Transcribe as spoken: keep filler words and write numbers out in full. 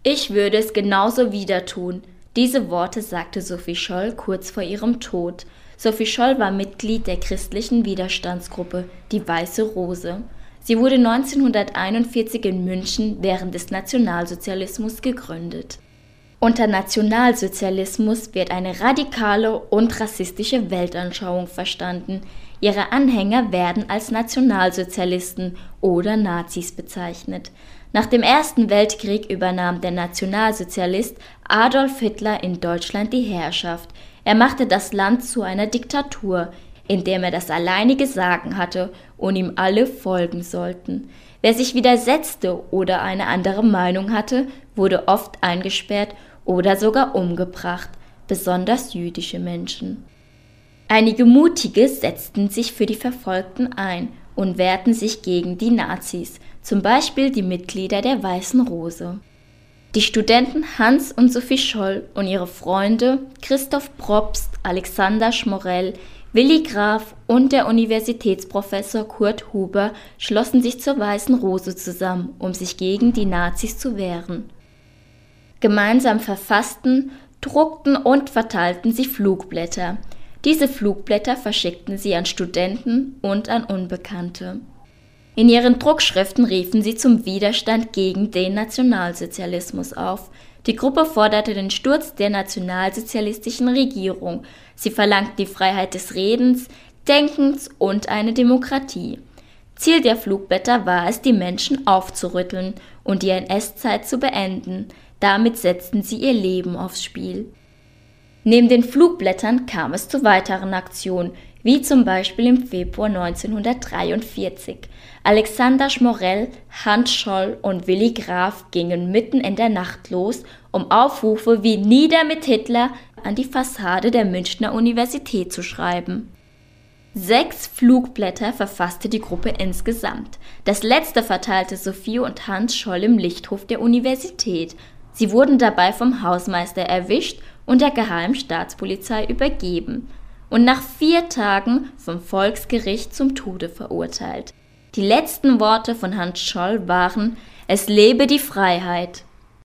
Ich würde es genauso wieder tun. Diese Worte sagte Sophie Scholl kurz vor ihrem Tod. Sophie Scholl war Mitglied der christlichen Widerstandsgruppe Die Weiße Rose. Sie wurde neunzehnhunderteinundvierzig in München während des Nationalsozialismus gegründet. Unter Nationalsozialismus wird eine radikale und rassistische Weltanschauung verstanden. Ihre Anhänger werden als Nationalsozialisten oder Nazis bezeichnet. Nach dem Ersten Weltkrieg übernahm der Nationalsozialist Adolf Hitler in Deutschland die Herrschaft. Er machte das Land zu einer Diktatur, in dem er das alleinige Sagen hatte und ihm alle folgen sollten. Wer sich widersetzte oder eine andere Meinung hatte, wurde oft eingesperrt oder sogar umgebracht, besonders jüdische Menschen. Einige Mutige setzten sich für die Verfolgten ein und wehrten sich gegen die Nazis, zum Beispiel die Mitglieder der Weißen Rose. Die Studenten Hans und Sophie Scholl und ihre Freunde Christoph Probst, Alexander Schmorell, Willi Graf und der Universitätsprofessor Kurt Huber schlossen sich zur Weißen Rose zusammen, um sich gegen die Nazis zu wehren. Gemeinsam verfassten, druckten und verteilten sie Flugblätter. Diese Flugblätter verschickten sie an Studenten und an Unbekannte. In ihren Druckschriften riefen sie zum Widerstand gegen den Nationalsozialismus auf. Die Gruppe forderte den Sturz der nationalsozialistischen Regierung. Sie verlangten die Freiheit des Redens, Denkens und eine Demokratie. Ziel der Flugblätter war es, die Menschen aufzurütteln und die N S-Zeit zu beenden. Damit setzten sie ihr Leben aufs Spiel. Neben den Flugblättern kam es zu weiteren Aktionen, wie zum Beispiel im Februar neunzehnhundertdreiundvierzig. Alexander Schmorell, Hans Scholl und Willi Graf gingen mitten in der Nacht los, um Aufrufe wie »Nieder mit Hitler« an die Fassade der Münchner Universität zu schreiben. Sechs Flugblätter verfasste die Gruppe insgesamt. Das letzte verteilte Sophie und Hans Scholl im Lichthof der Universität. Sie wurden dabei vom Hausmeister erwischt und der Geheimen Staatspolizei übergeben und nach vier Tagen vom Volksgericht zum Tode verurteilt. Die letzten Worte von Hans Scholl waren: »Es lebe die Freiheit«.